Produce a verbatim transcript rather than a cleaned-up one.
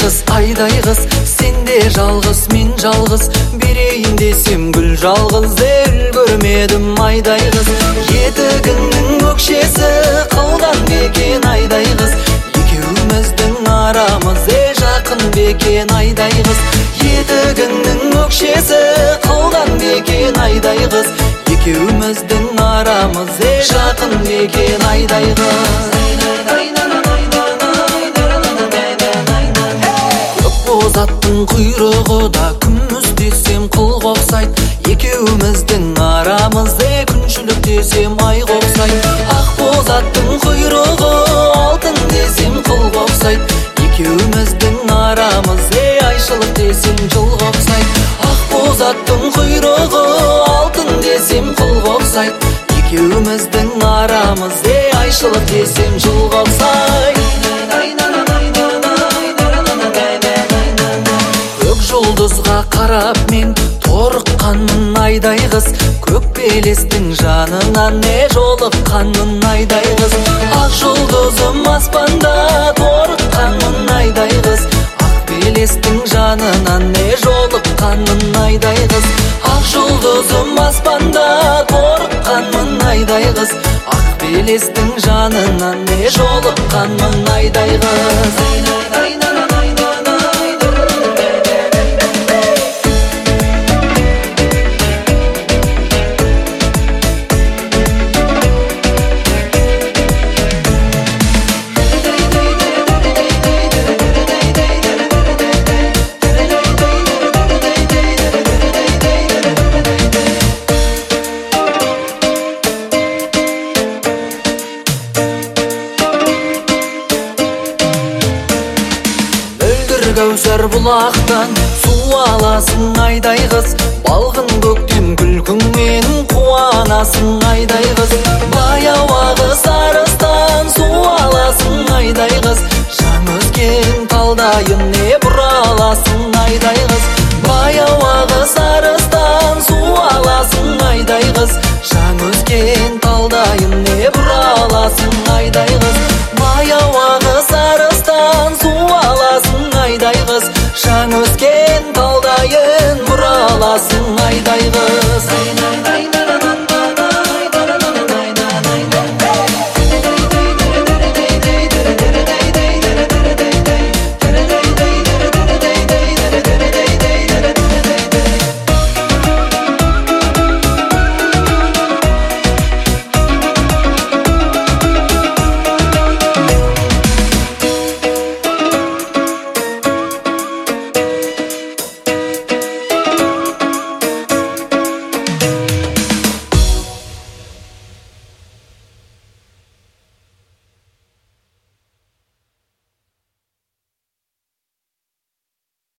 кыз, айдай кыз, сенде жалгыз, мен жалгыз, берейин десем гүл жалгыз, үлгөрмөдүм айдай кыз. Етігіңнің өкшесі қылдан бекен айдай кыз, екеуміздің арамыз е жақын бекен айдай кыз. Етігіңнің өкшесі қылдан бекен айдай кыз, екеуміздің арамыз е жақын бекен айдай кыз. Көк аттың құйрығы да күміс десем қыл қоқсайт, екеуміздің арамыз е күншілік десем ай қоқсайт. Ақ боз аттың құйрығы алтын десем қыл қоқсайт, екеуміздің арамыз е айшылық десем жыл қоқсайт. Ақ боз аттың құйрығы алтын десем қыл қоқсайт, екеуміздің арамыз е айшылық десем жыл қоқсайт. Жұлдызға қарап мен торыққанмын айдай қыз, көк белестің жанынан не жолыққанмын айдай қыз. Ақ жұлдызым аспанда торыққанмын айдай қыз, ақ белестің жанынан не жолыққанмын айдай қыз. Ақ жұлдызым аспанда торыққанмын айдай қыз, ақ белестің жанынан не жолыққанмын айдай қыз. Кәусар бұлақтан су аласың айдай қыз, балғын көктем күлкіңмен қуанасың айдай қыз. Баяуағы сарыстан су аласың айдай қыз, жан өскен талдайын не бұраласың айдай қыз. Баяуағы сарыстан су аласың айдай қыз, жан өскен талдайын не бұраласың айдай қыз. Баяуағы сарыстан су аласың айдай қыз, жан өскен талдайын бұраласың айдай қыз.